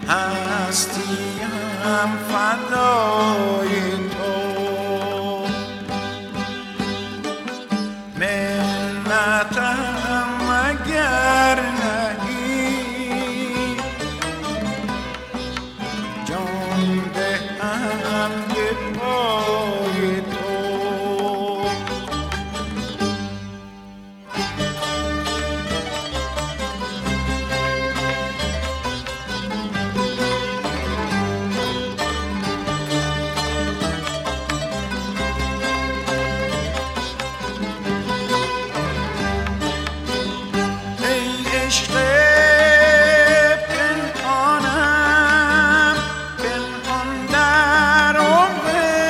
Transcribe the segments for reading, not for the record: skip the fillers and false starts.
هستیم فدای تو، منتم اگر نهی جان دهم به پای تو. عشق پنهانم پنهان در عمق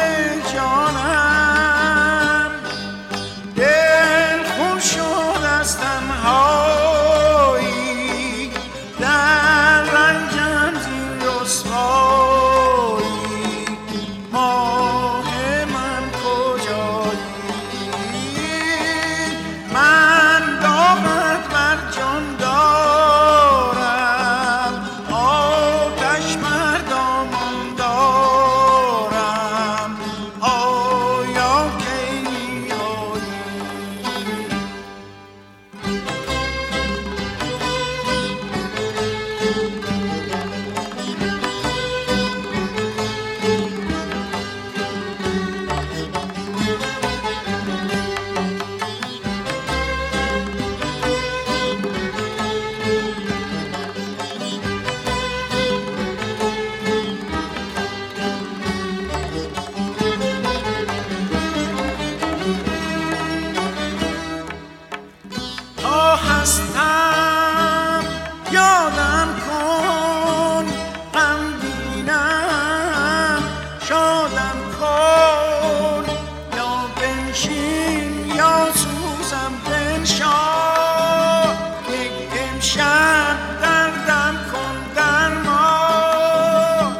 جانم، دل خون شد از تنهایی، در رنجم زین رسوایی، ماه من کجایی؟ من دامت بر جان دارم، آتش بر دامان دارم، آیا کی میایی؟ تا هستم یادم کن، غمگینم شادم کن، یا بنشین یا سوزم بنشان، یک امشب دردم کن درمان.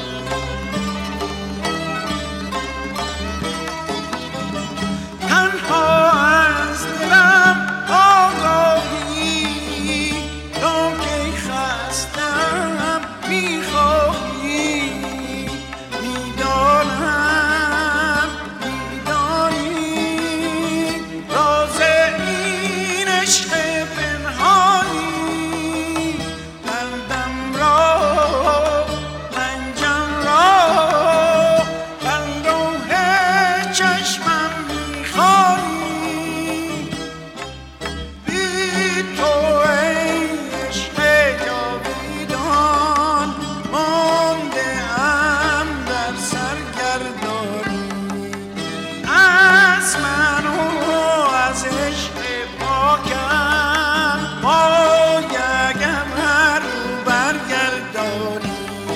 تنها از دلم آگاهی، تو کی خستم میخواهی، میدانم میدانی راز این عشق پنهانی، دردم را رنجم را در لوح چشمم میخوانی. بی تو ای عشق جاویدان مانده ام در سرگردانی، از من و از عشق پاکم باید هر رو برگردانی.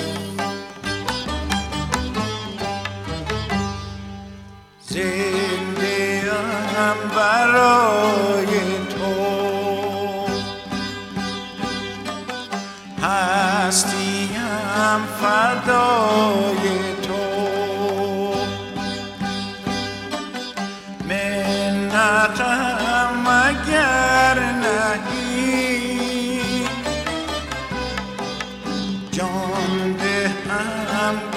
زنده ام برای تو، هستیم فدای تو، منتم اگر نهی جان دهم